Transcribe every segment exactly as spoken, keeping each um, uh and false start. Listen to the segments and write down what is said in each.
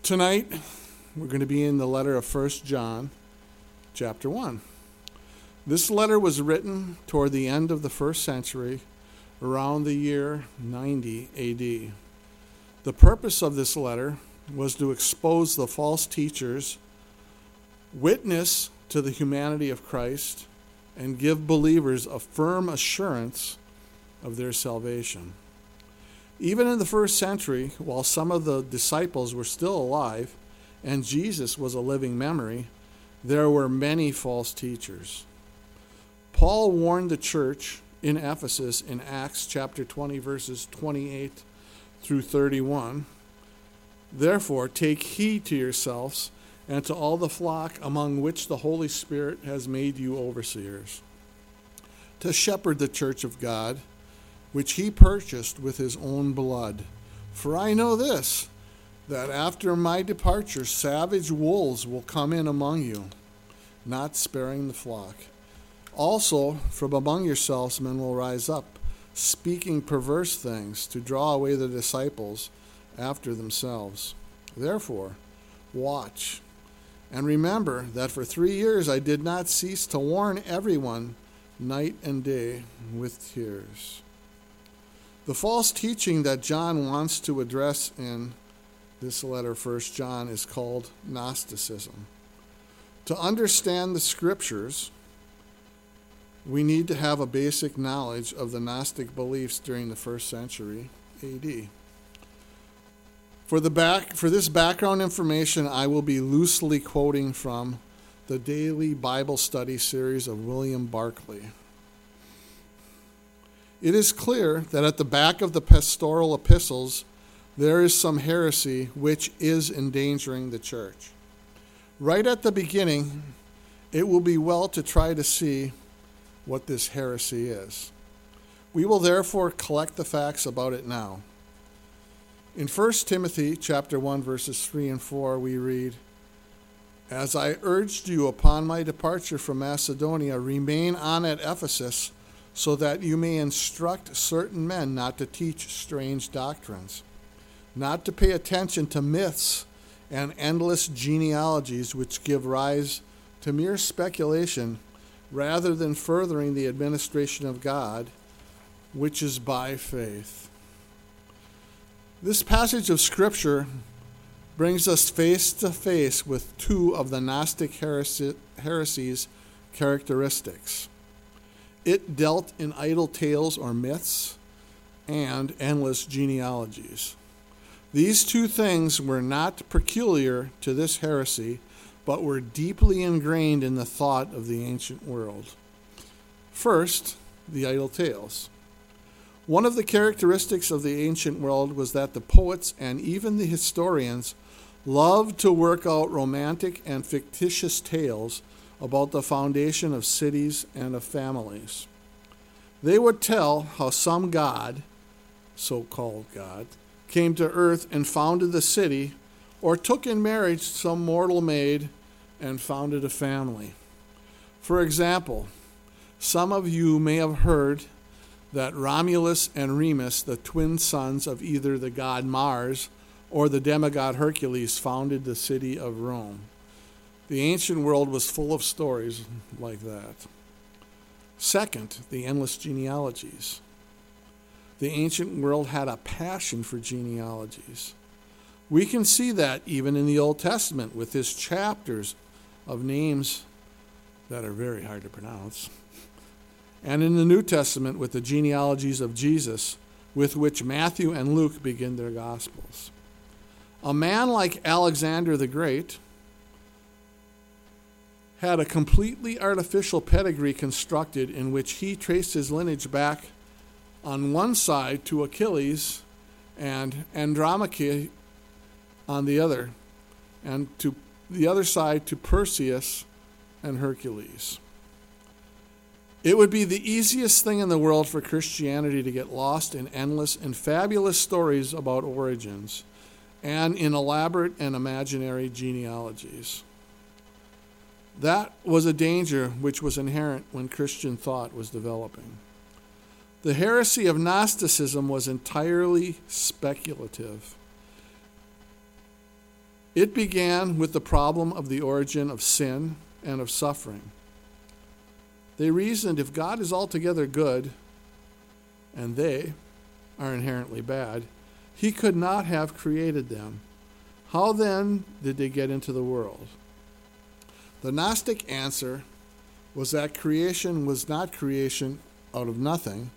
Tonight, we're going to be in the letter of First John, chapter one. This letter was written toward the end of the first century, around the year ninety A D. The purpose of this letter was to expose the false teachers, witness to the humanity of Christ, and give believers a firm assurance of their salvation. Even in the first century, while some of the disciples were still alive and Jesus was a living memory, there were many false teachers. Paul warned the church in Ephesus in Acts chapter twenty, verses twenty-eight through thirty-one, "Therefore take heed to yourselves and to all the flock among which the Holy Spirit has made you overseers, to shepherd the church of God, which he purchased with his own blood. For I know this, that after my departure savage wolves will come in among you, not sparing the flock. Also from among yourselves men will rise up, speaking perverse things, to draw away the disciples after themselves. Therefore, watch, and remember that for three years I did not cease to warn everyone night and day with tears." The false teaching that John wants to address in this letter, First John, is called Gnosticism. To understand the scriptures, we need to have a basic knowledge of the Gnostic beliefs during the first century A D. For, the back, for this background information, I will be loosely quoting from the Daily Bible Study series of William Barclay. It is clear that at the back of the pastoral epistles, there is some heresy which is endangering the church. Right at the beginning, it will be well to try to see what this heresy is. We will therefore collect the facts about it now. In First Timothy chapter one, verses three and four, we read, "As I urged you upon my departure from Macedonia, remain on at Ephesus, so that you may instruct certain men not to teach strange doctrines, not to pay attention to myths and endless genealogies which give rise to mere speculation, rather than furthering the administration of God, which is by faith." This passage of Scripture brings us face to face with two of the Gnostic heresy, heresy's characteristics. It dealt in idle tales or myths and endless genealogies. These two things were not peculiar to this heresy, but were deeply ingrained in the thought of the ancient world. First, the idle tales. One of the characteristics of the ancient world was that the poets and even the historians loved to work out romantic and fictitious tales about the foundation of cities and of families. They would tell how some god, so-called God, came to earth and founded the city, or took in marriage some mortal maid and founded a family. For example, some of you may have heard that Romulus and Remus, the twin sons of either the god Mars or the demigod Hercules, founded the city of Rome. The ancient world was full of stories like that. Second, the endless genealogies. The ancient world had a passion for genealogies. We can see that even in the Old Testament with its chapters of names that are very hard to pronounce, and in the New Testament with the genealogies of Jesus, with which Matthew and Luke begin their Gospels. A man like Alexander the Great had a completely artificial pedigree constructed in which he traced his lineage back on one side to Achilles and Andromache on the other, and to the other side to Perseus and Hercules. It would be the easiest thing in the world for Christianity to get lost in endless and fabulous stories about origins and in elaborate and imaginary genealogies. That was a danger which was inherent when Christian thought was developing. The heresy of Gnosticism was entirely speculative. It began with the problem of the origin of sin and of suffering. They reasoned if God is altogether good, and they are inherently bad, he could not have created them. How then did they get into the world? The Gnostic answer was that creation was not creation out of nothing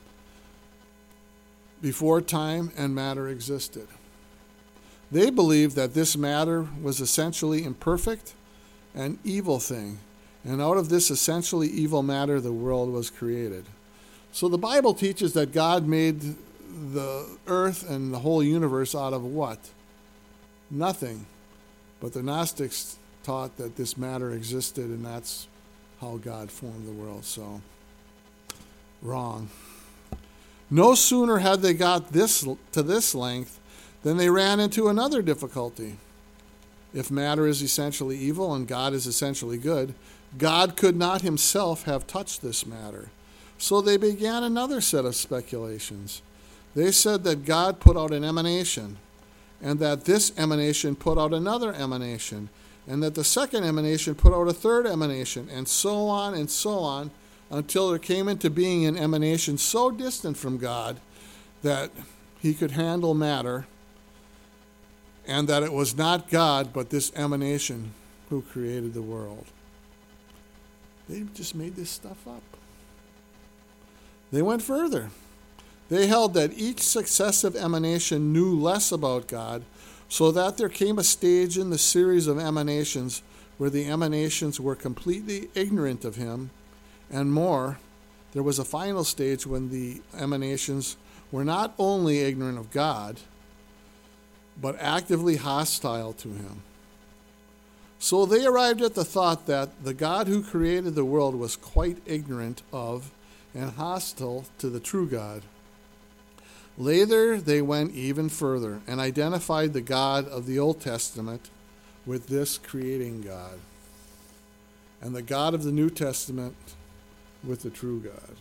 before time and matter existed. They believed that this matter was essentially imperfect and evil thing, and out of this essentially evil matter the world was created. So the Bible teaches that God made the earth and the whole universe out of what? Nothing. But the Gnostics taught that this matter existed, and that's how God formed the world. So, wrong. No sooner had they got this to this length than they ran into another difficulty. If matter is essentially evil and God is essentially good, God could not himself have touched this matter. So they began another set of speculations. They said that God put out an emanation, and that this emanation put out another emanation, and that the second emanation put out a third emanation, and so on and so on, until there came into being an emanation so distant from God that he could handle matter, and that it was not God, but this emanation who created the world. They just made this stuff up. They went further. They held that each successive emanation knew less about God, so that there came a stage in the series of emanations where the emanations were completely ignorant of him, and more, there was a final stage when the emanations were not only ignorant of God, but actively hostile to him. So they arrived at the thought that the God who created the world was quite ignorant of and hostile to the true God. Later, they went even further and identified the God of the Old Testament with this creating God, and the God of the New Testament with the true God.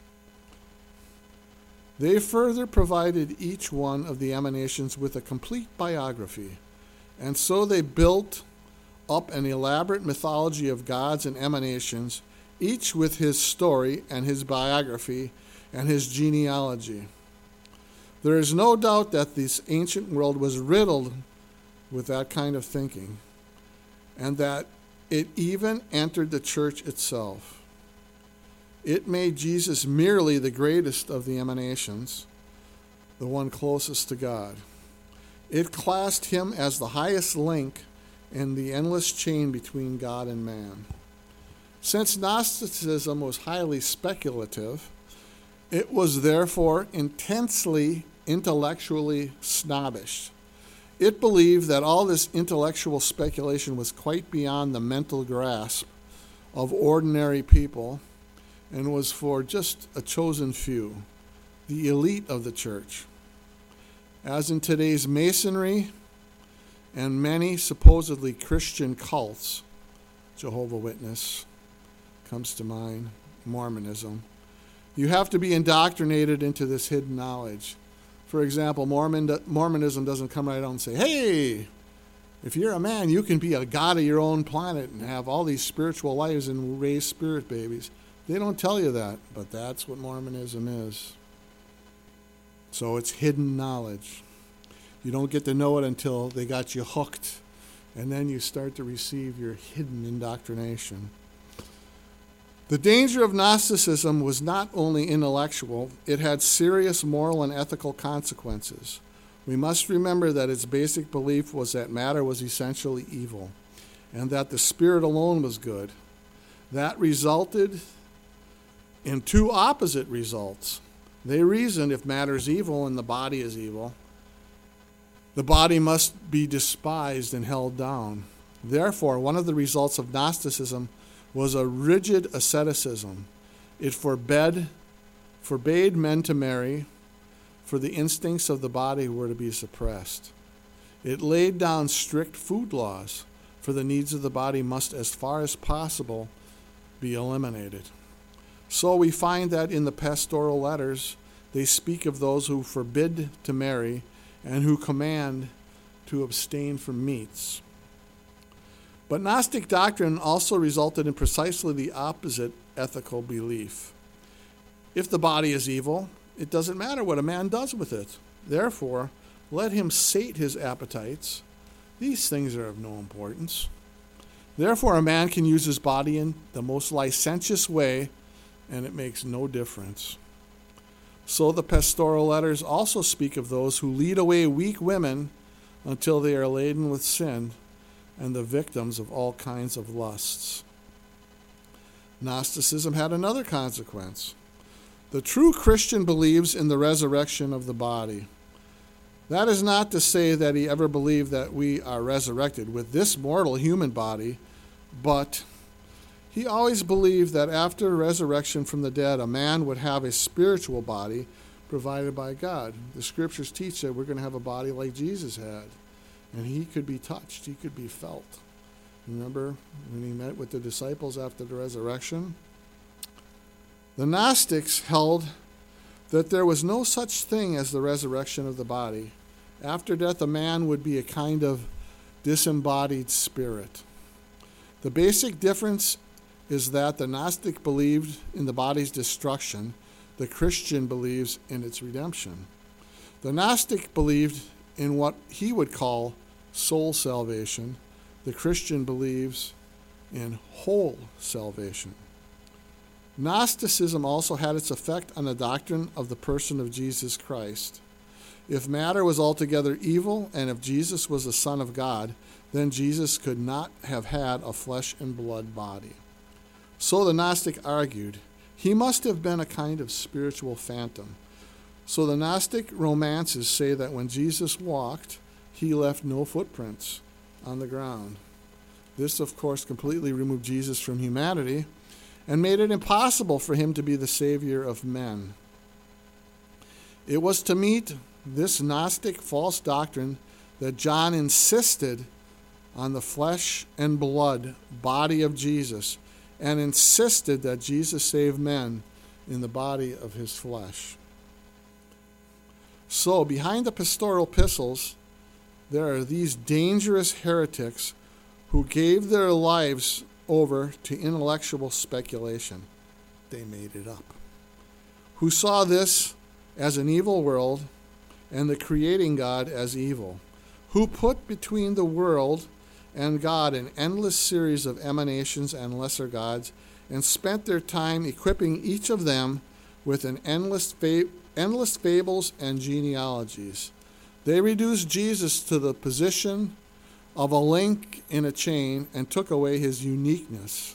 They further provided each one of the emanations with a complete biography, and so they built up an elaborate mythology of gods and emanations, each with his story and his biography and his genealogy. There is no doubt that this ancient world was riddled with that kind of thinking, and that it even entered the church itself. It made Jesus merely the greatest of the emanations, the one closest to God. It classed him as the highest link in the endless chain between God and man. Since Gnosticism was highly speculative, it was therefore intensely intellectually snobbish. It believed that all this intellectual speculation was quite beyond the mental grasp of ordinary people and was for just a chosen few, the elite of the church. As in today's Masonry and many supposedly Christian cults, Jehovah's Witness comes to mind, Mormonism, you have to be indoctrinated into this hidden knowledge. For example, Mormon, Mormonism doesn't come right out and say, hey, if you're a man, you can be a god of your own planet and have all these spiritual lives and raise spirit babies. They don't tell you that, but that's what Mormonism is. So it's hidden knowledge. You don't get to know it until they got you hooked, and then you start to receive your hidden indoctrination. The danger of Gnosticism was not only intellectual, it had serious moral and ethical consequences. We must remember that its basic belief was that matter was essentially evil, and that the spirit alone was good. That resulted in two opposite results. They reasoned if matter is evil and the body is evil, the body must be despised and held down. Therefore, one of the results of Gnosticism was a rigid asceticism. It forbade, forbade men to marry, for the instincts of the body were to be suppressed. It laid down strict food laws, for the needs of the body must, as far as possible, be eliminated. So we find that in the pastoral letters, they speak of those who forbid to marry and who command to abstain from meats. But Gnostic doctrine also resulted in precisely the opposite ethical belief. If the body is evil, it doesn't matter what a man does with it. Therefore, let him sate his appetites. These things are of no importance. Therefore, a man can use his body in the most licentious way, and it makes no difference. So the pastoral letters also speak of those who lead away weak women until they are laden with sin and the victims of all kinds of lusts. Gnosticism had another consequence. The true Christian believes in the resurrection of the body. That is not to say that he ever believed that we are resurrected with this mortal human body, but he always believed that after resurrection from the dead, a man would have a spiritual body provided by God. The scriptures teach that we're going to have a body like Jesus had, and he could be touched, he could be felt. Remember when he met with the disciples after the resurrection? The Gnostics held that there was no such thing as the resurrection of the body. After death, a man would be a kind of disembodied spirit. The basic difference is that the Gnostic believed in the body's destruction. The Christian believes in its redemption. The Gnostic believed in what he would call soul salvation. The Christian believes in whole salvation. Gnosticism also had its effect on the doctrine of the person of Jesus Christ. If matter was altogether evil, and if Jesus was the Son of God, then Jesus could not have had a flesh and blood body. So the Gnostic argued, he must have been a kind of spiritual phantom. So the Gnostic romances say that when Jesus walked, he left no footprints on the ground. This, of course, completely removed Jesus from humanity and made it impossible for him to be the Savior of men. It was to meet this Gnostic false doctrine that John insisted on the flesh and blood body of Jesus, and insisted that Jesus save men in the body of his flesh. So, behind the pastoral epistles, there are these dangerous heretics who gave their lives over to intellectual speculation. They made it up. Who saw this as an evil world and the creating God as evil. Who put between the world and God an endless series of emanations and lesser gods, and spent their time equipping each of them with an endless, fa- endless fables and genealogies. They reduced Jesus to the position of a link in a chain and took away his uniqueness.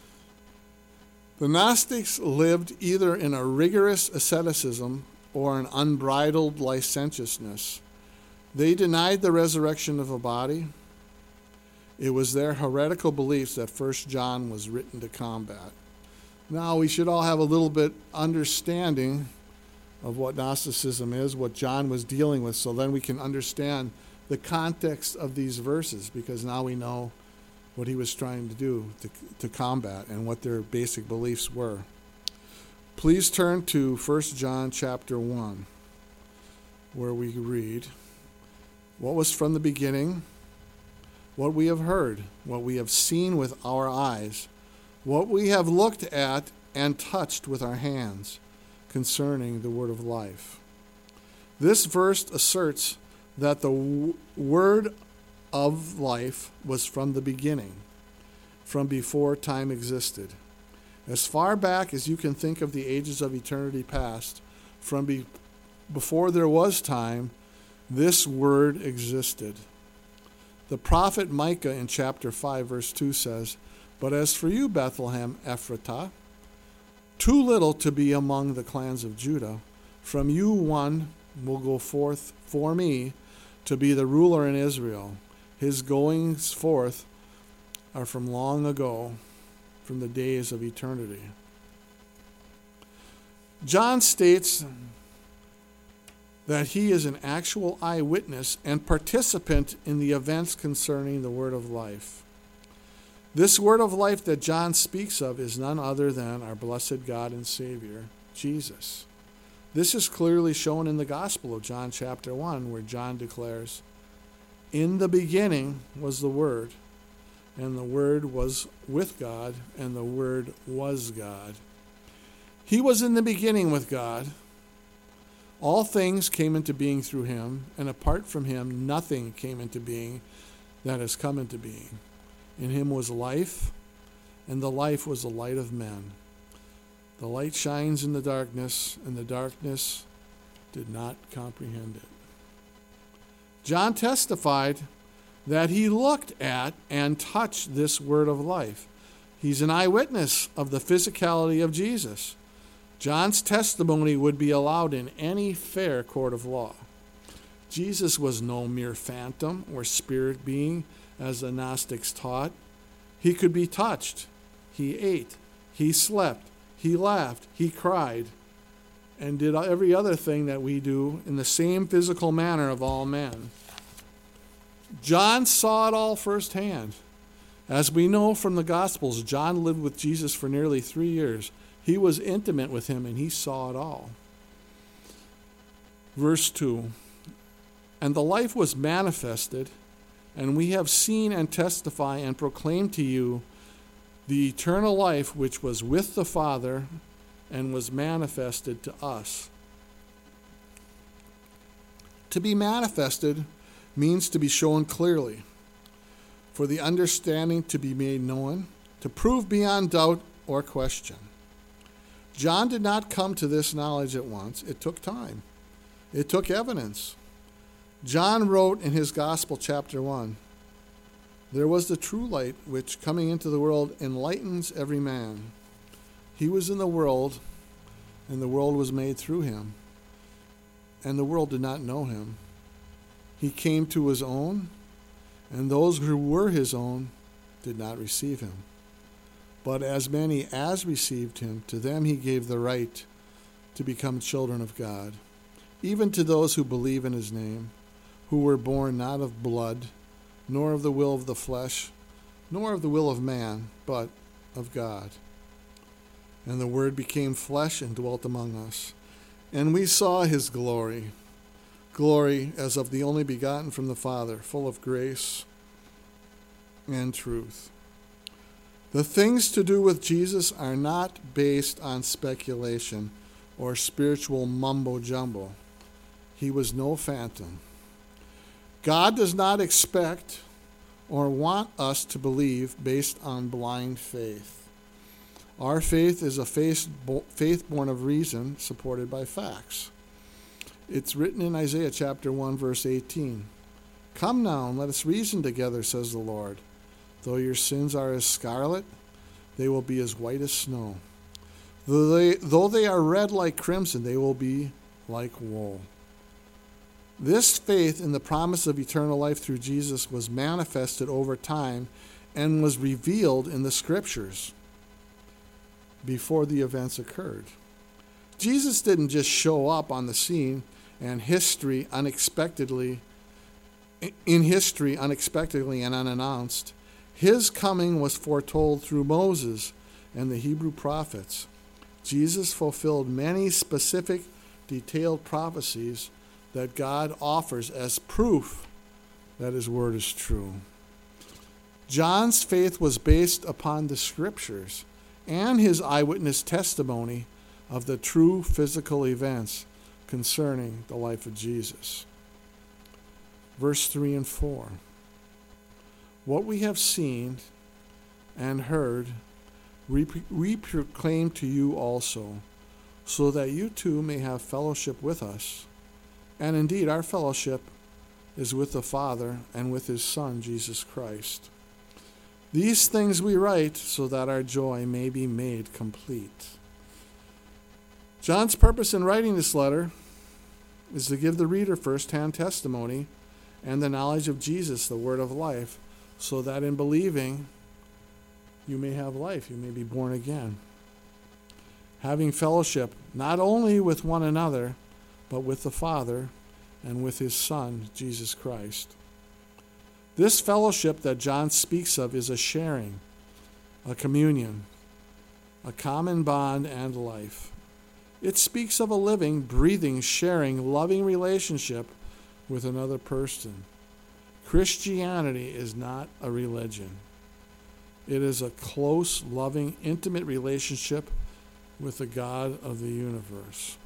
The Gnostics lived either in a rigorous asceticism or an unbridled licentiousness. They denied the resurrection of a body. It was their heretical beliefs that First John was written to combat. Now, we should all have a little bit understanding of what Gnosticism is, what John was dealing with, so then we can understand the context of these verses, because now we know what he was trying to do to, to combat and what their basic beliefs were. Please turn to First John chapter one, where we read, what was from the beginning, what we have heard, what we have seen with our eyes, what we have looked at and touched with our hands concerning the word of life. This verse asserts that the w- word of life was from the beginning, from before time existed. As far back as you can think of the ages of eternity past, from be- before there was time, this word existed. The prophet Micah in chapter five, verse two says, "But as for you, Bethlehem Ephratah, too little to be among the clans of Judah, from you one will go forth for me to be the ruler in Israel. His goings forth are from long ago, from the days of eternity." John states that he is an actual eyewitness and participant in the events concerning the word of life. This word of life that John speaks of is none other than our blessed God and Savior, Jesus. This is clearly shown in the Gospel of John chapter one, where John declares, "In the beginning was the Word, and the Word was with God, and the Word was God. He was in the beginning with God. All things came into being through him, and apart from him, nothing came into being that has come into being. In him was life, and the life was the light of men. The light shines in the darkness, and the darkness did not comprehend it. John testified that he looked at and touched this word of life. He's an eyewitness of the physicality of Jesus. John's testimony would be allowed in any fair court of law. Jesus was no mere phantom or spirit being, as the Gnostics taught. He could be touched. He ate. He slept. He laughed. He cried. And did every other thing that we do in the same physical manner of all men. John saw it all firsthand. As we know from the Gospels, John lived with Jesus for nearly three years. He was intimate with him, and he saw it all. Verse two, and the life was manifested, and we have seen and testify and proclaim to you the eternal life which was with the Father and was manifested to us. To be manifested means to be shown clearly, for the understanding to be made known, to prove beyond doubt or question. John did not come to this knowledge at once. It took time. It took evidence. John wrote in his Gospel, chapter one, there was the true light which, coming into the world, enlightens every man. He was in the world, and the world was made through him, and the world did not know him. He came to his own, and those who were his own did not receive him. But as many as received him, to them he gave the right to become children of God, even to those who believe in his name, who were born not of blood, nor of the will of the flesh, nor of the will of man, but of God. And the Word became flesh and dwelt among us, and we saw his glory, glory as of the only begotten from the Father, full of grace and truth. The things to do with Jesus are not based on speculation or spiritual mumbo-jumbo. He was no phantom. God does not expect or want us to believe based on blind faith. Our faith is a faith born of reason, supported by facts. It's written in Isaiah chapter one, verse eighteen. Come now and let us reason together, says the Lord. Though your sins are as scarlet, they will be as white as snow. Though they, though they are red like crimson, they will be like wool. This faith in the promise of eternal life through Jesus was manifested over time and was revealed in the Scriptures before the events occurred. Jesus didn't just show up on the scene and history unexpectedly, in history unexpectedly and unannounced. His coming was foretold through Moses and the Hebrew prophets. Jesus fulfilled many specific, detailed prophecies that God offers as proof that his word is true. John's faith was based upon the Scriptures and his eyewitness testimony of the true physical events concerning the life of Jesus. Verse three and four. What we have seen and heard, we, we proclaim to you also, so that you too may have fellowship with us. And indeed, our fellowship is with the Father and with his Son, Jesus Christ. These things we write so that our joy may be made complete. John's purpose in writing this letter is to give the reader first-hand testimony and the knowledge of Jesus, the word of life, so that in believing you may have life, you may be born again. Having fellowship not only with one another, but with the Father and with his Son, Jesus Christ. This fellowship that John speaks of is a sharing, a communion, a common bond and life. It speaks of a living, breathing, sharing, loving relationship with another person. Christianity is not a religion. It is a close, loving, intimate relationship with the God of the universe.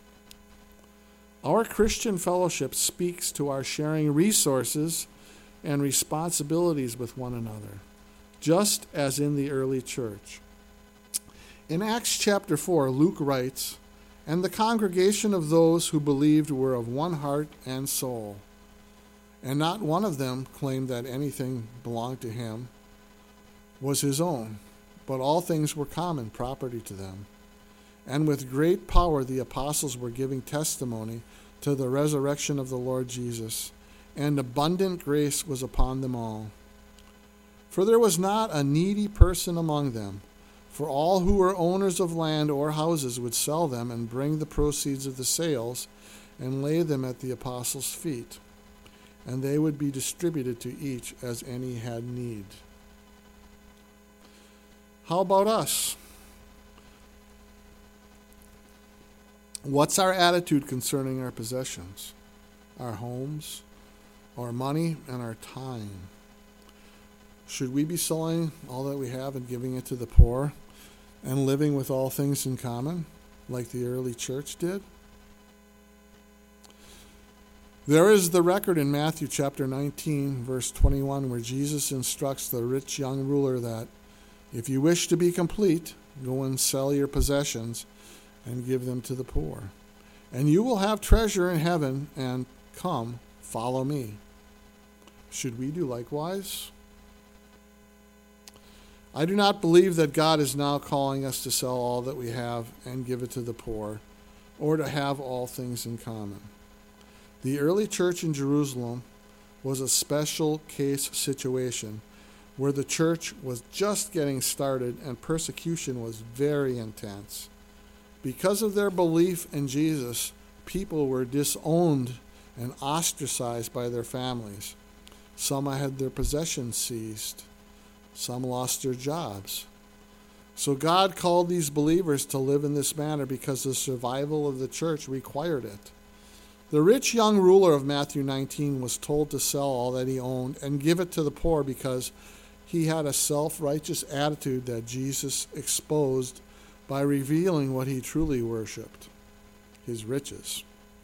Our Christian fellowship speaks to our sharing resources and responsibilities with one another, just as in the early church. In Acts chapter four, Luke writes, "And the congregation of those who believed were of one heart and soul. And not one of them claimed that anything belonged to him was his own, but all things were common property to them. And with great power the apostles were giving testimony to the resurrection of the Lord Jesus, and abundant grace was upon them all. For there was not a needy person among them, for all who were owners of land or houses would sell them and bring the proceeds of the sales and lay them at the apostles' feet, and they would be distributed to each as any had need." How about us? What's our attitude concerning our possessions, our homes, our money, and our time? Should we be selling all that we have and giving it to the poor and living with all things in common, like the early church did? There is the record in Matthew chapter nineteen, verse twenty-one, where Jesus instructs the rich young ruler that, "If you wish to be complete, go and sell your possessions and give them to the poor, and you will have treasure in heaven, and come, follow me." Should we do likewise? I do not believe that God is now calling us to sell all that we have and give it to the poor, or to have all things in common. The early church in Jerusalem was a special case situation where the church was just getting started and persecution was very intense. Because of their belief in Jesus, people were disowned and ostracized by their families. Some had their possessions seized. Some lost their jobs. So God called these believers to live in this manner because the survival of the church required it. The rich young ruler of Matthew nineteen was told to sell all that he owned and give it to the poor because he had a self-righteous attitude that Jesus exposed by revealing what he truly worshipped, his riches.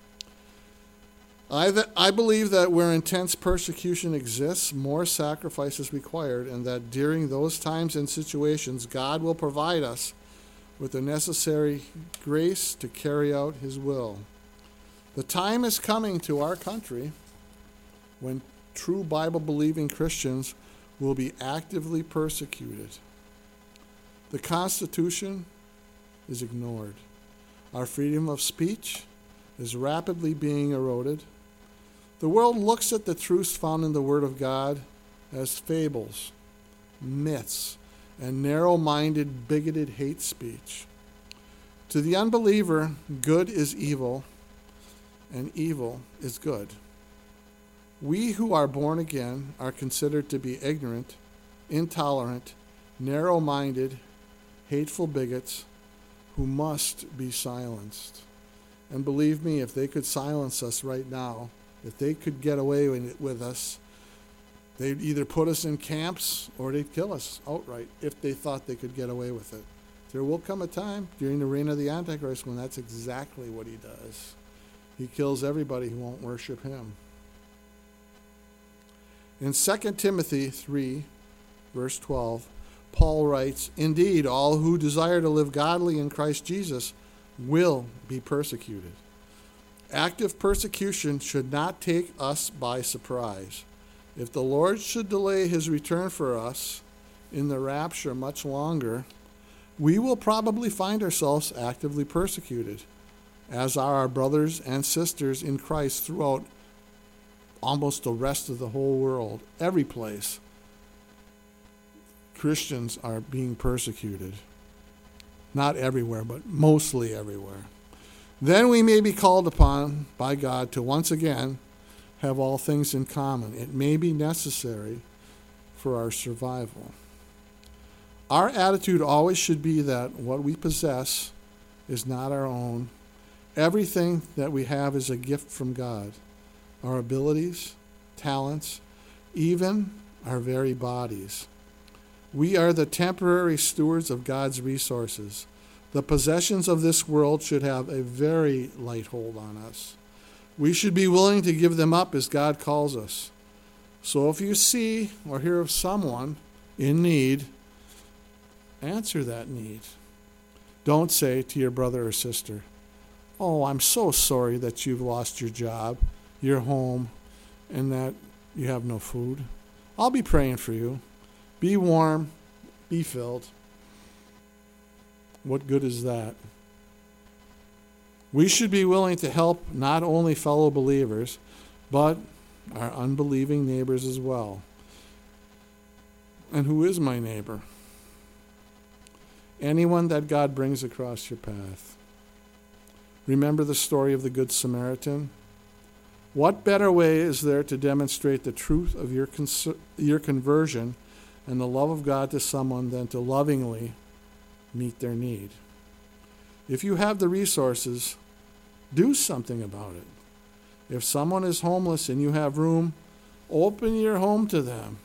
I, th- I believe that where intense persecution exists, more sacrifice is required, and that during those times and situations, God will provide us with the necessary grace to carry out his will. The time is coming to our country when true Bible-believing Christians will be actively persecuted. The Constitution is ignored. Our freedom of speech is rapidly being eroded. The world looks at the truths found in the Word of God as fables, myths, and narrow-minded, bigoted hate speech. To the unbeliever, good is evil, and evil is good. We who are born again are considered to be ignorant, intolerant, narrow-minded, hateful bigots who must be silenced. And believe me, if they could silence us right now, if they could get away with us, they'd either put us in camps or they'd kill us outright if they thought they could get away with it. There will come a time during the reign of the Antichrist when that's exactly what he does. He kills everybody who won't worship him. In Second Timothy three, verse twelve, Paul writes, "Indeed, all who desire to live godly in Christ Jesus will be persecuted." Active persecution should not take us by surprise. If the Lord should delay his return for us in the rapture much longer, we will probably find ourselves actively persecuted, as are our brothers and sisters in Christ throughout almost the rest of the whole world. Every place, Christians are being persecuted. Not everywhere, but mostly everywhere. Then we may be called upon by God to once again have all things in common. It may be necessary for our survival. Our attitude always should be that what we possess is not our own. Everything that we have is a gift from God. Our abilities, talents, even our very bodies. We are the temporary stewards of God's resources. The possessions of this world should have a very light hold on us. We should be willing to give them up as God calls us. So if you see or hear of someone in need, answer that need. Don't say to your brother or sister, "Oh, I'm so sorry that you've lost your job, your home, and that you have no food. I'll be praying for you. Be warm, be filled." What good is that? We should be willing to help not only fellow believers, but our unbelieving neighbors as well. And who is my neighbor? Anyone that God brings across your path. Remember the story of the Good Samaritan? What better way is there to demonstrate the truth of your cons- your conversion and the love of God to someone than to lovingly meet their need? If you have the resources, do something about it. If someone is homeless and you have room, open your home to them.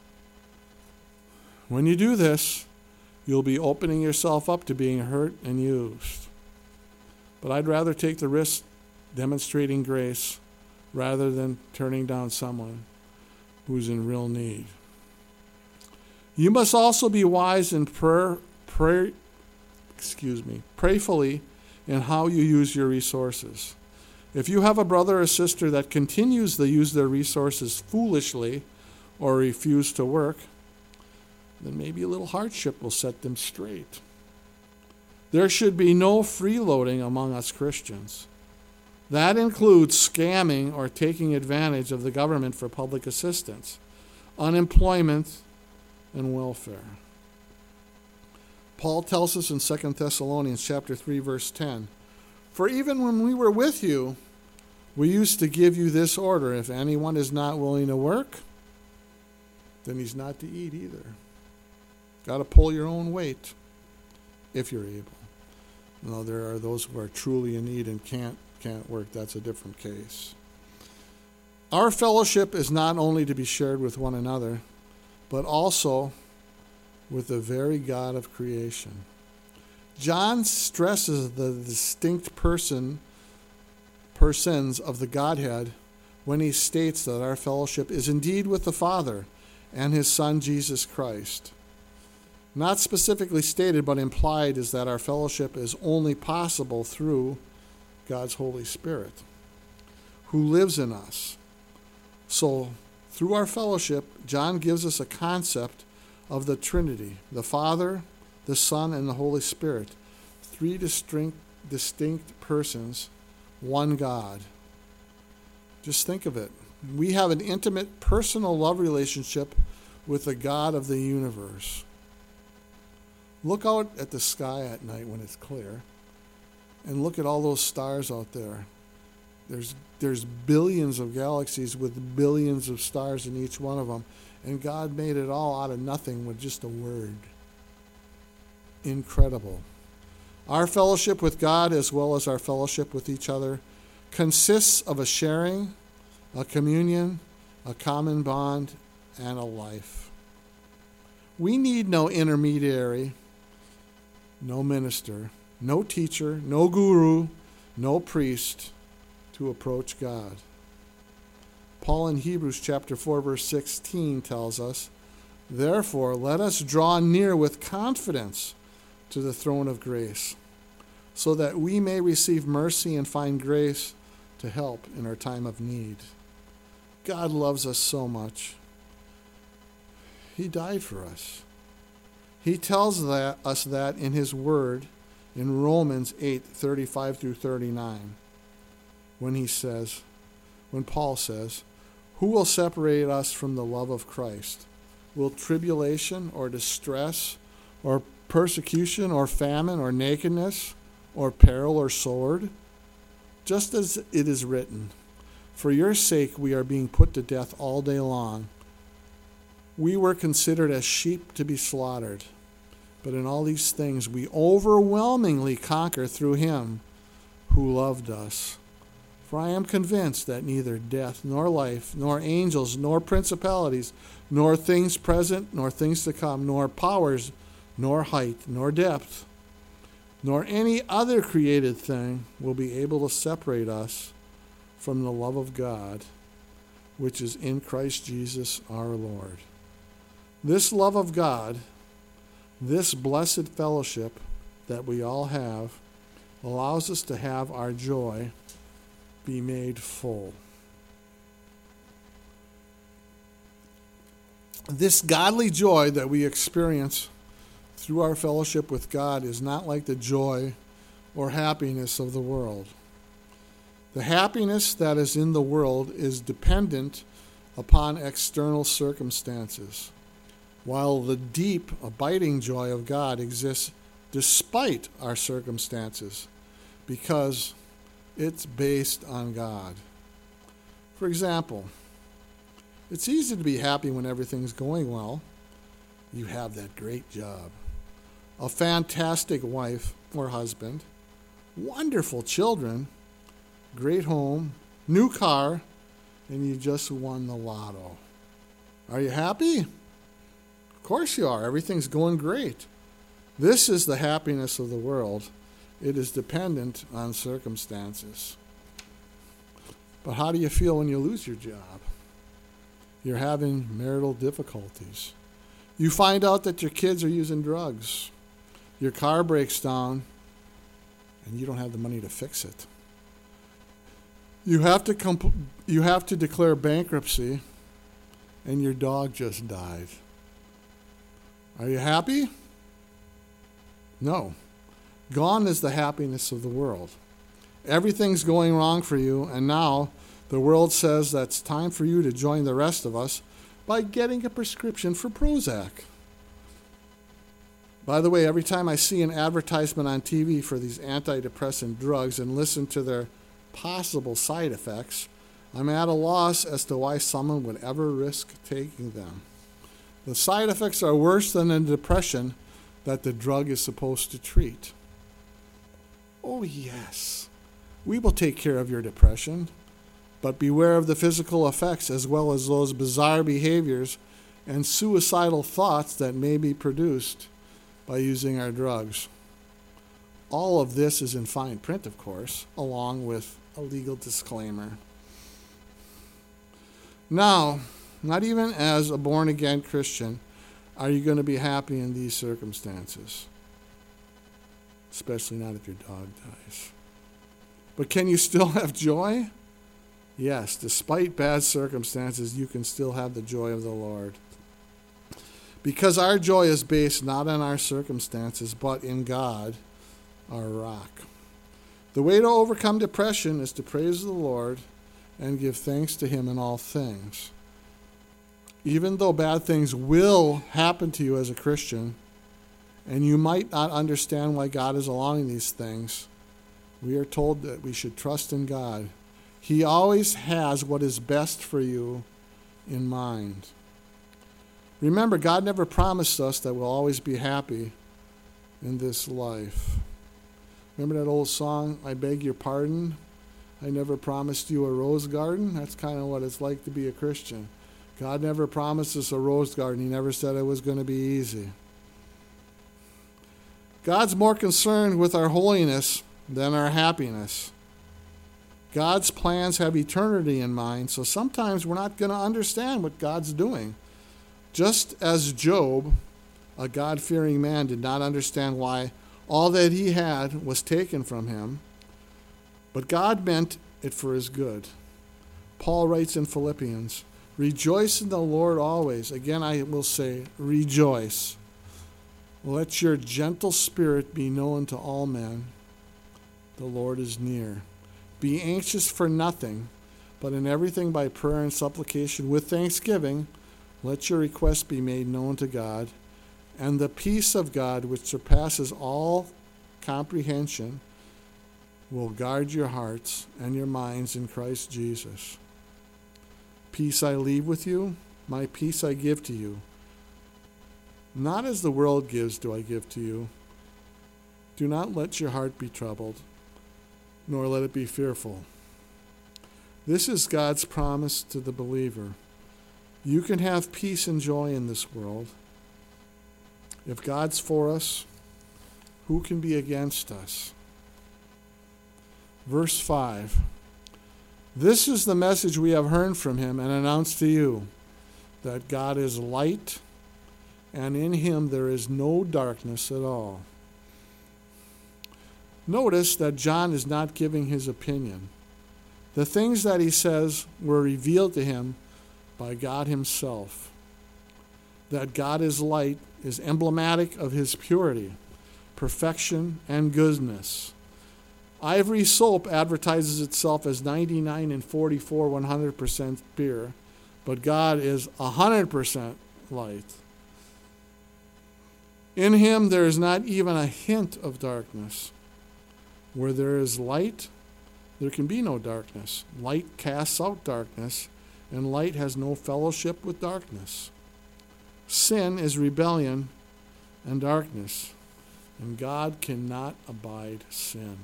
When you do this, you'll be opening yourself up to being hurt and used. But I'd rather take the risk demonstrating grace rather than turning down someone who's in real need. You must also be wise in prayer, prayer, excuse me, prayerfully in how you use your resources. If you have a brother or sister that continues to use their resources foolishly or refuse to work, then maybe a little hardship will set them straight. There should be no freeloading among us Christians. That includes scamming or taking advantage of the government for public assistance, unemployment, and welfare. Paul tells us in Second Thessalonians chapter three, verse ten, "For even when we were with you, we used to give you this order: if anyone is not willing to work, then he's not to eat either." Got to pull your own weight if you're able. No, there are those who are truly in need and can't can't work. That's a different case. Our fellowship is not only to be shared with one another, but also with the very God of creation. John stresses the distinct person persons of the Godhead when he states that our fellowship is indeed with the Father and his Son Jesus Christ. Not specifically stated but implied is that our fellowship is only possible through God's Holy Spirit, who lives in us. So, through our fellowship, John gives us a concept of the Trinity, the Father, the Son, and the Holy Spirit. Three distinct, distinct persons, one God. Just think of it. We have an intimate, personal love relationship with the God of the universe. Look out at the sky at night when it's clear, and look at all those stars out there. There's there's billions of galaxies with billions of stars in each one of them, and God made it all out of nothing with just a word. Incredible. Our fellowship with God, as well as our fellowship with each other, consists of a sharing, a communion, a common bond, and a life. We need no intermediary, no minister, no teacher, no guru, no priest to approach God. Paul in Hebrews chapter four, verse sixteen tells us, "Therefore, let us draw near with confidence to the throne of grace, so that we may receive mercy and find grace to help in our time of need." God loves us so much. He died for us. He tells that, us that in his word in Romans eight, thirty-five through thirty-nine, when he says, when Paul says, "Who will separate us from the love of Christ? Will tribulation or distress or persecution or famine or nakedness or peril or sword? Just as it is written, for your sake we are being put to death all day long. We were considered as sheep to be slaughtered. But in all these things we overwhelmingly conquer through him who loved us. For I am convinced that neither death, nor life, nor angels, nor principalities, nor things present, nor things to come, nor powers, nor height, nor depth, nor any other created thing will be able to separate us from the love of God, which is in Christ Jesus our Lord. This love of God, this blessed fellowship that we all have, allows us to have our joy be made full. This godly joy that we experience through our fellowship with God is not like the joy or happiness of the world. The happiness that is in the world is dependent upon external circumstances, while the deep, abiding joy of God exists despite our circumstances, because it's based on God. For example, it's easy to be happy when everything's going well. You have that great job, a fantastic wife or husband, wonderful children, great home, new car, and you just won the lotto. Are you happy? Of course you are. Everything's going great. This is the happiness of the world. It is dependent on circumstances. But how do you feel when you lose your job? You're having marital difficulties. You find out that your kids are using drugs. Your car breaks down, and you don't have the money to fix it. You have to comp- you have to declare bankruptcy, and your dog just died. Are you happy? No. Gone is the happiness of the world. Everything's going wrong for you, and now the world says that it's time for you to join the rest of us by getting a prescription for Prozac. By the way, every time I see an advertisement on T V for these antidepressant drugs and listen to their possible side effects, I'm at a loss as to why someone would ever risk taking them. The side effects are worse than the depression that the drug is supposed to treat. Oh, yes, we will take care of your depression, but beware of the physical effects as well as those bizarre behaviors and suicidal thoughts that may be produced by using our drugs. All of this is in fine print, of course, along with a legal disclaimer. Now, not even as a born-again Christian are you going to be happy in these circumstances, especially not if your dog dies. But can you still have joy? Yes, despite bad circumstances, you can still have the joy of the Lord. Because our joy is based not on our circumstances, but in God, our rock. The way to overcome depression is to praise the Lord and give thanks to Him in all things. Even though bad things will happen to you as a Christian, and you might not understand why God is allowing these things, we are told that we should trust in God. He always has what is best for you in mind. Remember, God never promised us that we'll always be happy in this life. Remember that old song, I Beg Your Pardon? I never promised you a rose garden? That's kind of what it's like to be a Christian. God never promised us a rose garden. He never said it was going to be easy. God's more concerned with our holiness than our happiness. God's plans have eternity in mind, so sometimes we're not going to understand what God's doing. Just as Job, a God-fearing man, did not understand why all that he had was taken from him, but God meant it for his good. Paul writes in Philippians, rejoice in the Lord always. Again, I will say, rejoice. Let your gentle spirit be known to all men. The Lord is near. Be anxious for nothing, but in everything by prayer and supplication with thanksgiving, let your requests be made known to God, and the peace of God, which surpasses all comprehension, will guard your hearts and your minds in Christ Jesus. Peace I leave with you, my peace I give to you. Not as the world gives do I give to you. Do not let your heart be troubled, nor let it be fearful. This is God's promise to the believer. You can have peace and joy in this world. If God's for us, who can be against us? Verse five. This is the message we have heard from him and announced to you, that God is light, and in him there is no darkness at all. Notice that John is not giving his opinion. The things that he says were revealed to him by God himself. That God is light is emblematic of his purity, perfection, and goodness. Ivory soap advertises itself as ninety-nine and forty-four one hundred percent pure, but God is one hundred percent light. In him there is not even a hint of darkness. Where there is light, there can be no darkness. Light casts out darkness, and light has no fellowship with darkness. Sin is rebellion and darkness, and God cannot abide sin.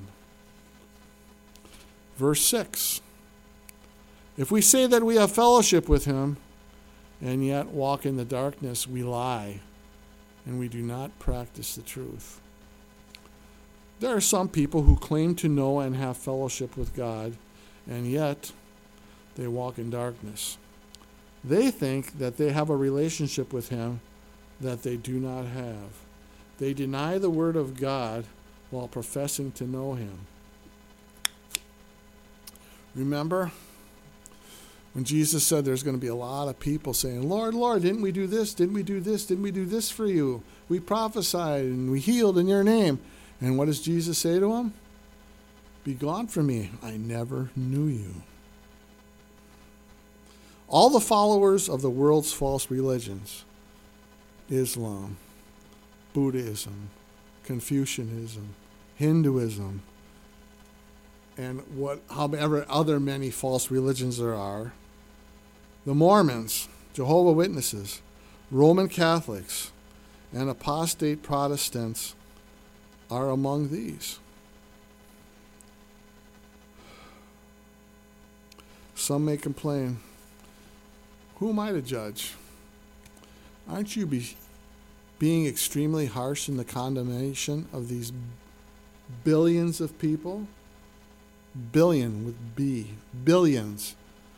Verse six. If we say that we have fellowship with him, and yet walk in the darkness, we lie, and we do not practice the truth. There are some people who claim to know and have fellowship with God, and yet they walk in darkness. They think that they have a relationship with him that they do not have. They deny the word of God while professing to know him. Remember when Jesus said there's going to be a lot of people saying, Lord, Lord, didn't we do this? Didn't we do this? Didn't we do this for you? We prophesied and we healed in your name. And what does Jesus say to him? Be gone from me. I never knew you. All the followers of the world's false religions, Islam, Buddhism, Confucianism, Hinduism, and what, however other many false religions there are, the Mormons, Jehovah's Witnesses, Roman Catholics, and apostate Protestants are among these. Some may complain, who am I to judge? Aren't you be, being extremely harsh in the condemnation of these billions of people? Billion with B. Billions.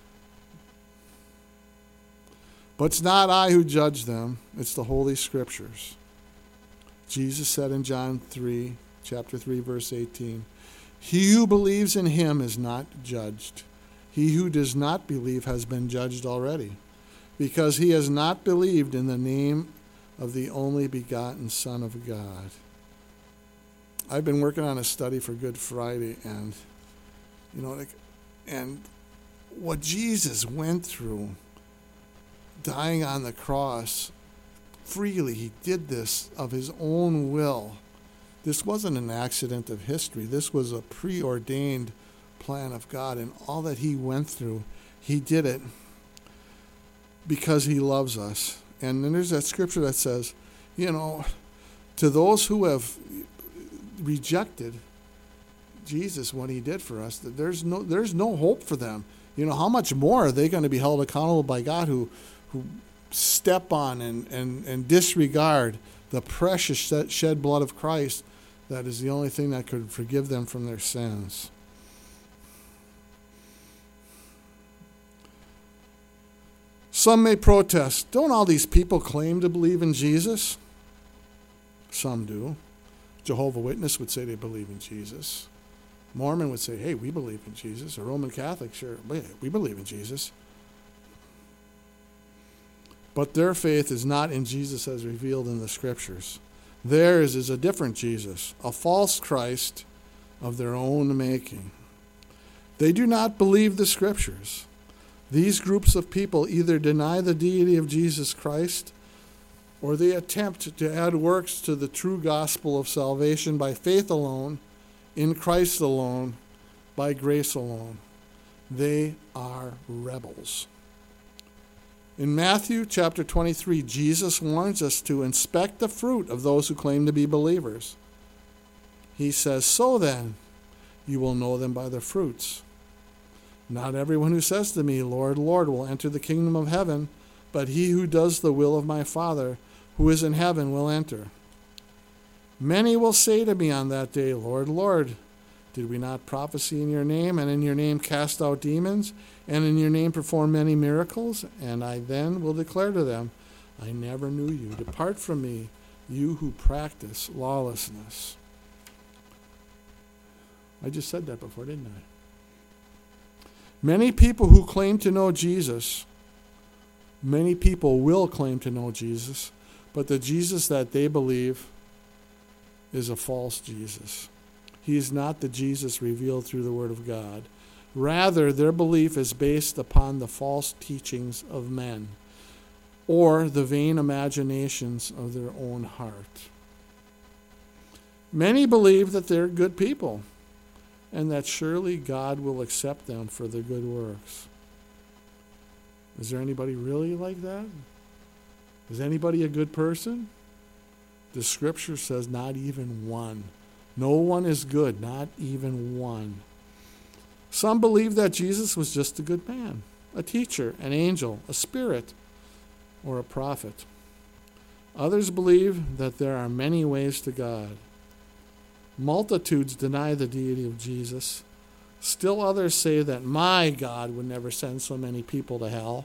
But it's not I who judge them. It's the Holy Scriptures. Jesus said in John three, chapter three, verse eighteen, he who believes in him is not judged. He who does not believe has been judged already, because he has not believed in the name of the only begotten Son of God. I've been working on a study for Good Friday, and you know, and what Jesus went through, dying on the cross, freely, he did this of his own will. This wasn't an accident of history. This was a preordained plan of God, and all that he went through, he did it because he loves us. And then there's that scripture that says, you know, to those who have rejected Jesus, what he did for us, that there's no there's no hope for them. You know, how much more are they going to be held accountable by God who who step on and, and, and disregard the precious shed blood of Christ that is the only thing that could forgive them from their sins. Some may protest, don't all these people claim to believe in Jesus? Some do. Jehovah's Witness would say they believe in Jesus. Mormon would say, hey, we believe in Jesus. A Roman Catholic, sure, we believe in Jesus. But their faith is not in Jesus as revealed in the Scriptures. Theirs is a different Jesus, a false Christ of their own making. They do not believe the Scriptures. These groups of people either deny the deity of Jesus Christ, or they attempt to add works to the true gospel of salvation by faith alone, in Christ alone, by grace alone. They are rebels. In Matthew chapter twenty-three, Jesus warns us to inspect the fruit of those who claim to be believers. He says, so then, you will know them by their fruits. Not everyone who says to me, Lord, Lord, will enter the kingdom of heaven, but he who does the will of my Father who is in heaven will enter. Many will say to me on that day, Lord, Lord, did we not prophesy in your name, and in your name cast out demons, and in your name perform many miracles? And I then will declare to them, I never knew you. Depart from me, you who practice lawlessness. I just said that before, didn't I? Many people who claim to know Jesus, many people will claim to know Jesus, but the Jesus that they believe is a false Jesus. He is not the Jesus revealed through the Word of God. Rather, their belief is based upon the false teachings of men or the vain imaginations of their own heart. Many believe that they're good people and that surely God will accept them for their good works. Is there anybody really like that? Is anybody a good person? The scripture says not even one. No one is good, not even one. Some believe that Jesus was just a good man, a teacher, an angel, a spirit, or a prophet. Others believe that there are many ways to God. Multitudes deny the deity of Jesus. Still others say that my God would never send so many people to hell.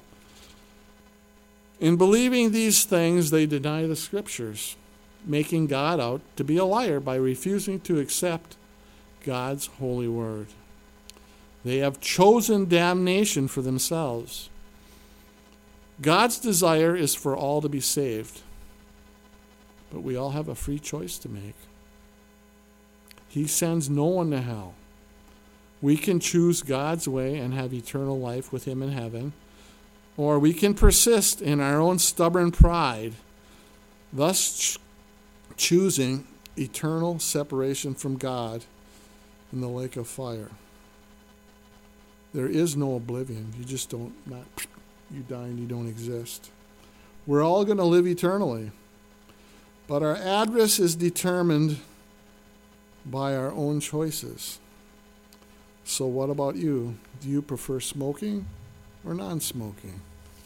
In believing these things, they deny the scriptures, making God out to be a liar by refusing to accept God's holy word. They have chosen damnation for themselves. God's desire is for all to be saved, but we all have a free choice to make. He sends no one to hell. We can choose God's way and have eternal life with him in heaven, or we can persist in our own stubborn pride, thus ch- choosing eternal separation from God in the lake of fire. There is no oblivion. You just don't, not, you die and you don't exist. We're all going to live eternally, but our address is determined by our own choices. So what about you? Do you prefer smoking or non-smoking?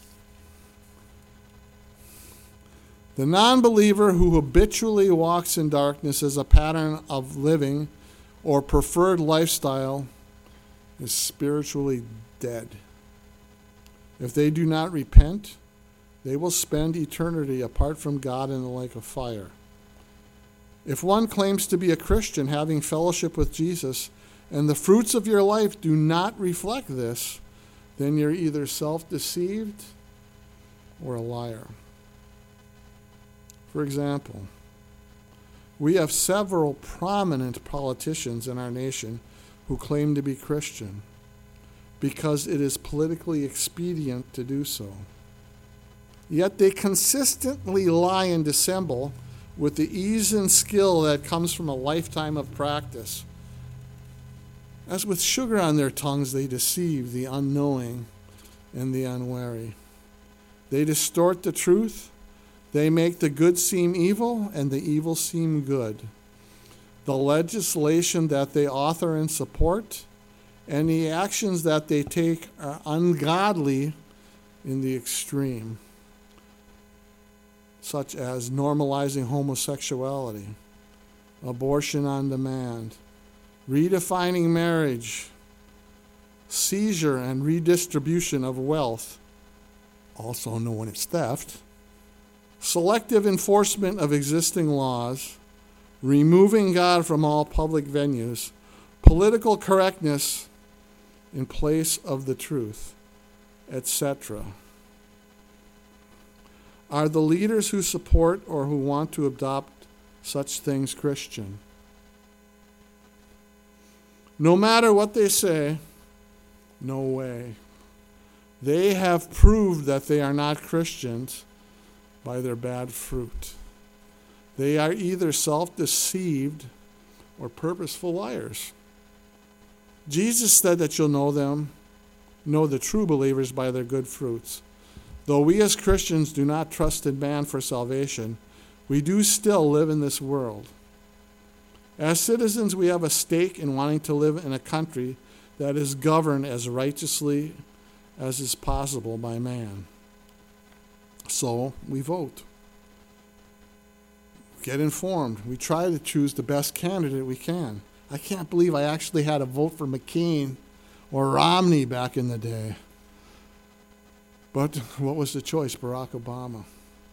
The non-believer who habitually walks in darkness as a pattern of living or preferred lifestyle is spiritually dead. If they do not repent, they will spend eternity apart from God in the lake of fire. If one claims to be a Christian, having fellowship with Jesus, and the fruits of your life do not reflect this, then you're either self-deceived or a liar. For example, we have several prominent politicians in our nation who claim to be Christian because it is politically expedient to do so. Yet they consistently lie and dissemble with the ease and skill that comes from a lifetime of practice. As with sugar on their tongues, they deceive the unknowing and the unwary. They distort the truth. They make the good seem evil and the evil seem good. The legislation that they author and support and the actions that they take are ungodly in the extreme, such as normalizing homosexuality, abortion on demand, redefining marriage, seizure and redistribution of wealth, also known as theft, selective enforcement of existing laws, removing God from all public venues, political correctness in place of the truth, et cetera. Are the leaders who support or who want to adopt such things Christian? No matter what they say, no way. They have proved that they are not Christians by their bad fruit. They are either self-deceived or purposeful liars. Jesus said that you'll know them, know the true believers by their good fruits. Though we as Christians do not trust in man for salvation, we do still live in this world. As citizens, we have a stake in wanting to live in a country that is governed as righteously as is possible by man. So we vote. Get informed. We try to choose the best candidate we can. I can't believe I actually had to vote for McCain or Romney back in the day. But what was the choice? Barack Obama.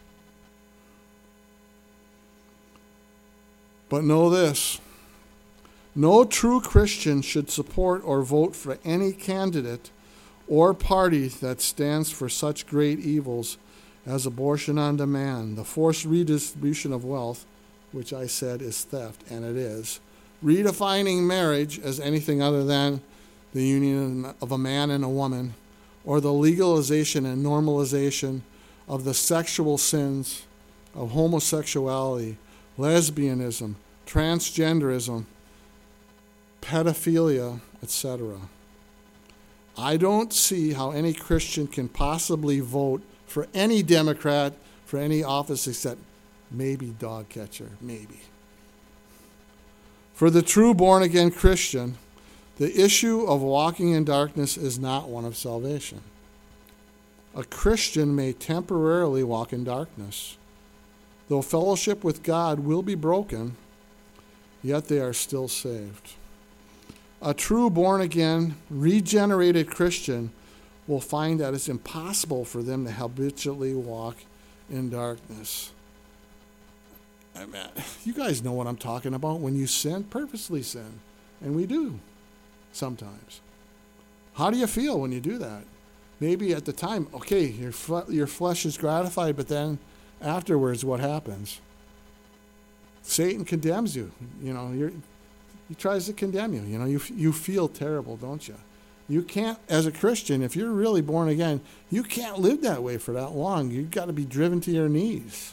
But know this. No true Christian should support or vote for any candidate or party that stands for such great evils as abortion on demand, the forced redistribution of wealth, which I said is theft, and it is, redefining marriage as anything other than the union of a man and a woman, or the legalization and normalization of the sexual sins of homosexuality, lesbianism, transgenderism, pedophilia, et cetera. I don't see how any Christian can possibly vote for any Democrat for any office except maybe dog catcher, maybe. For the true born-again Christian, the issue of walking in darkness is not one of salvation. A Christian may temporarily walk in darkness. Though fellowship with God will be broken, yet they are still saved. A true born-again, regenerated Christian will find that it's impossible for them to habitually walk in darkness. I mean, you guys know what I'm talking about. When you sin, purposely sin. And we do sometimes. How do you feel when you do that? Maybe at the time, okay, your fle- your flesh is gratified, but then afterwards, what happens? Satan condemns you. You know, you're, he tries to condemn you. You know, you you feel terrible, don't you? You can't, as a Christian, if you're really born again, you can't live that way for that long. You've got to be driven to your knees.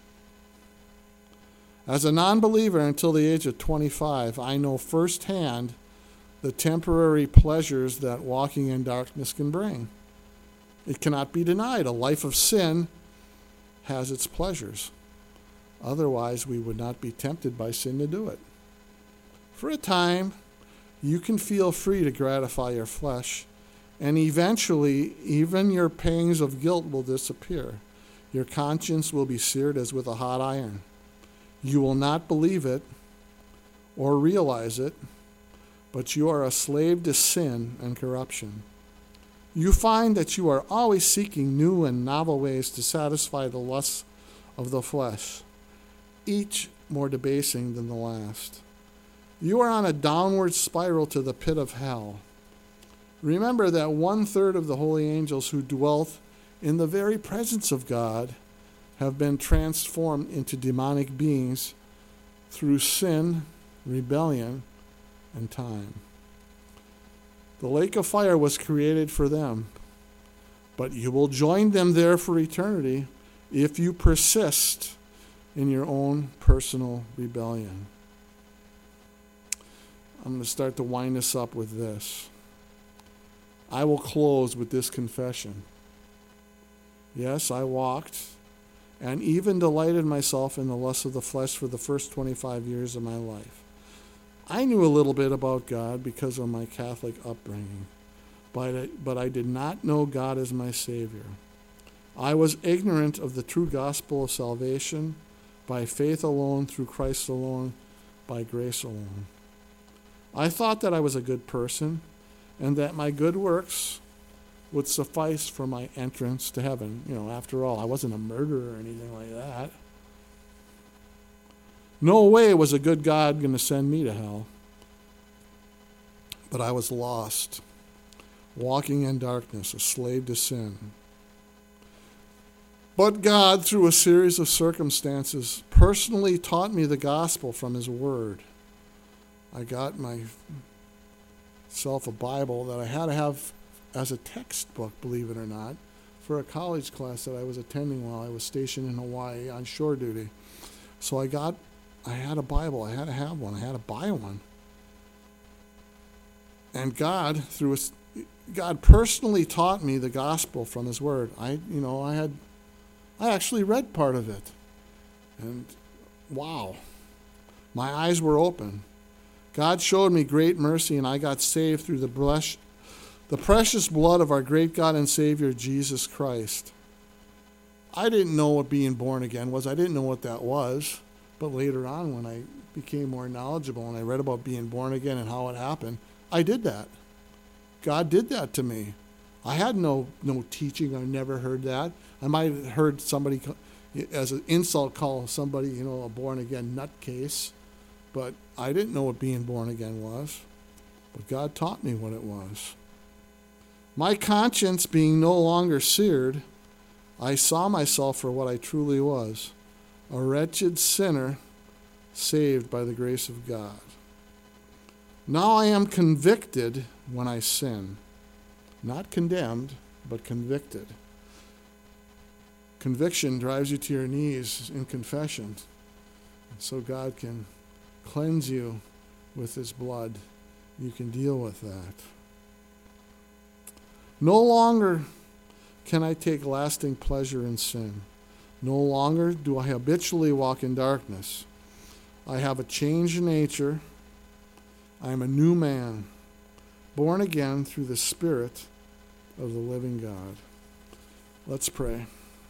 As a non-believer until the age of twenty-five, I know firsthand the temporary pleasures that walking in darkness can bring. It cannot be denied. A life of sin has its pleasures. Otherwise, we would not be tempted by sin to do it. For a time, you can feel free to gratify your flesh, and eventually, even your pangs of guilt will disappear. Your conscience will be seared as with a hot iron. You will not believe it or realize it, but you are a slave to sin and corruption. You find that you are always seeking new and novel ways to satisfy the lusts of the flesh, each more debasing than the last. You are on a downward spiral to the pit of hell. Remember that one-third of the holy angels who dwelt in the very presence of God have been transformed into demonic beings through sin, rebellion, and time. The lake of fire was created for them, but you will join them there for eternity if you persist in your own personal rebellion. I'm going to start to wind this up with this. I will close with this confession. Yes, I walked and even delighted myself in the lust of the flesh for the first twenty-five years of my life. I knew a little bit about God because of my Catholic upbringing, but I, but I did not know God as my Savior. I was ignorant of the true gospel of salvation, by faith alone, through Christ alone, by grace alone. I thought that I was a good person and that my good works would suffice for my entrance to heaven. You know, after all, I wasn't a murderer or anything like that. No way was a good God going to send me to hell. But I was lost, walking in darkness, a slave to sin. But God, through a series of circumstances, personally taught me the gospel from His Word. I got myself a Bible that I had to have as a textbook, believe it or not, for a college class that I was attending while I was stationed in Hawaii on shore duty. So I got, I had a Bible. I had to have one. I had to buy one. And God, through a, God personally taught me the gospel from His Word. I, you know, I had, I actually read part of it. And wow, my eyes were open. God showed me great mercy, and I got saved through the bless, the precious blood of our great God and Savior, Jesus Christ. I didn't know what being born again was. I didn't know what that was. But later on, when I became more knowledgeable and I read about being born again and how it happened, I did that. God did that to me. I had no no teaching. I never heard that. I might have heard somebody, as an insult, call somebody, you know, a born-again nutcase. But I didn't know what being born again was. But God taught me what it was. My conscience being no longer seared, I saw myself for what I truly was, a wretched sinner saved by the grace of God. Now I am convicted when I sin. Not condemned, but convicted. Conviction drives you to your knees in confession, so God can cleanse you with his blood. You can deal with that. No longer can I take lasting pleasure in sin. No longer do I habitually walk in darkness. I have a changed nature. I am a new man, born again through the Spirit of the living God. Let's pray.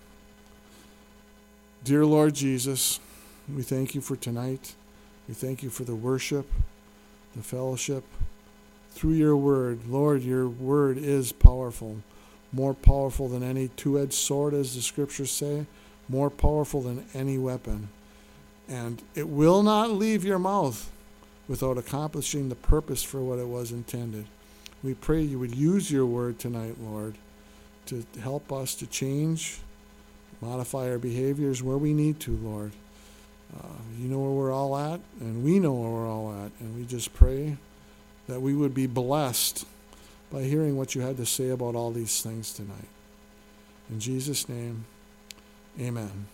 Dear Lord Jesus, we thank you for tonight. We thank you for the worship, the fellowship. Through your word, Lord, your word is powerful, more powerful than any two-edged sword, as the scriptures say, more powerful than any weapon. And it will not leave your mouth without accomplishing the purpose for what it was intended. We pray you would use your word tonight, Lord, to help us to change, modify our behaviors where we need to, Lord. Uh, you know where we're all at, and we know where we're all at. And we just pray that we would be blessed by hearing what you had to say about all these things tonight. In Jesus' name, amen.